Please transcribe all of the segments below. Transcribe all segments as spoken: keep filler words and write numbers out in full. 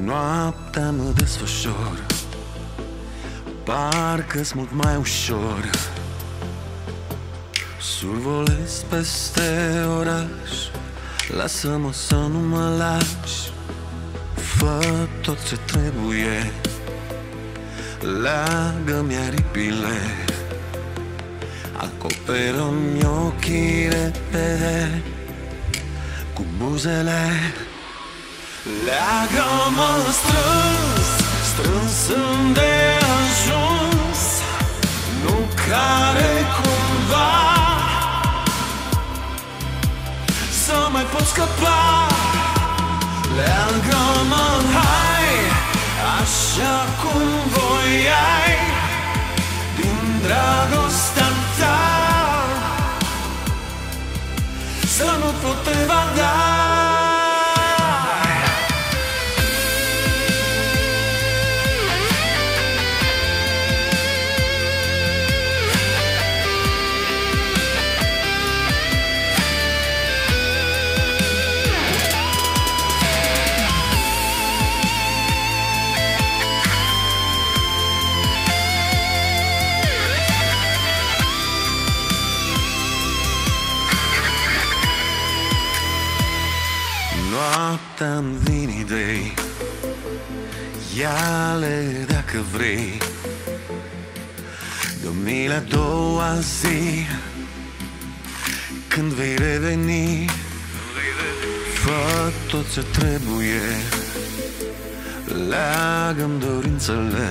Noaptea mă desfășor, parcă-s mult mai ușor. Survolez peste oraș, lasă-mă să nu mă lași. Fă tot ce trebuie, leagă-mi aripile, acoperă-mi ochii repede cu buzele. Leagă-mă strâns, strâns îndeajuns, nu care cumva să mai pot scăpa. Leagă-mă, hai, așa cum voiai, din dragostea ta, să nu pot evada. Noaptea-mi vin idei, ia-le dacă vrei. Dă-mi la doua zi, când vei reveni. Fă tot ce trebuie, leagă-mi dorințele,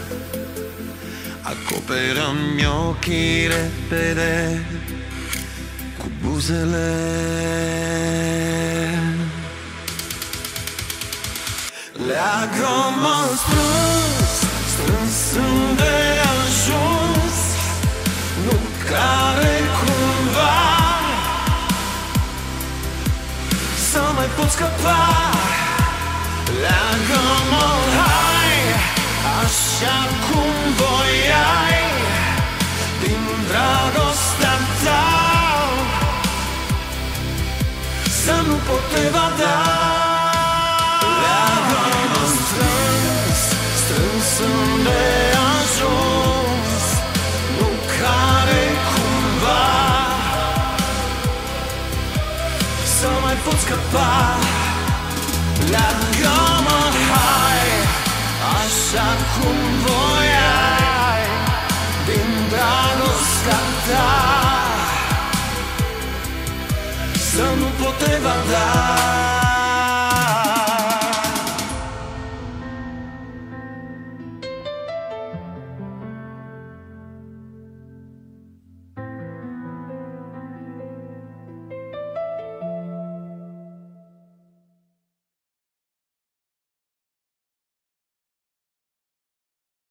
acoperă-mi ochii repede cu buzele. Leagă-mă strâns, strâns îndeajuns, nu care cumva să mai pot scăpa. Leagă-mă, hai, așa cum voiai, din dragostea ta, să nu pot evada. Strâns îndeajuns, nu care cumva să mai pot scăpa. Leagă-mă, hai, așa cum voiai, din dragostea ta, să nu pot evada.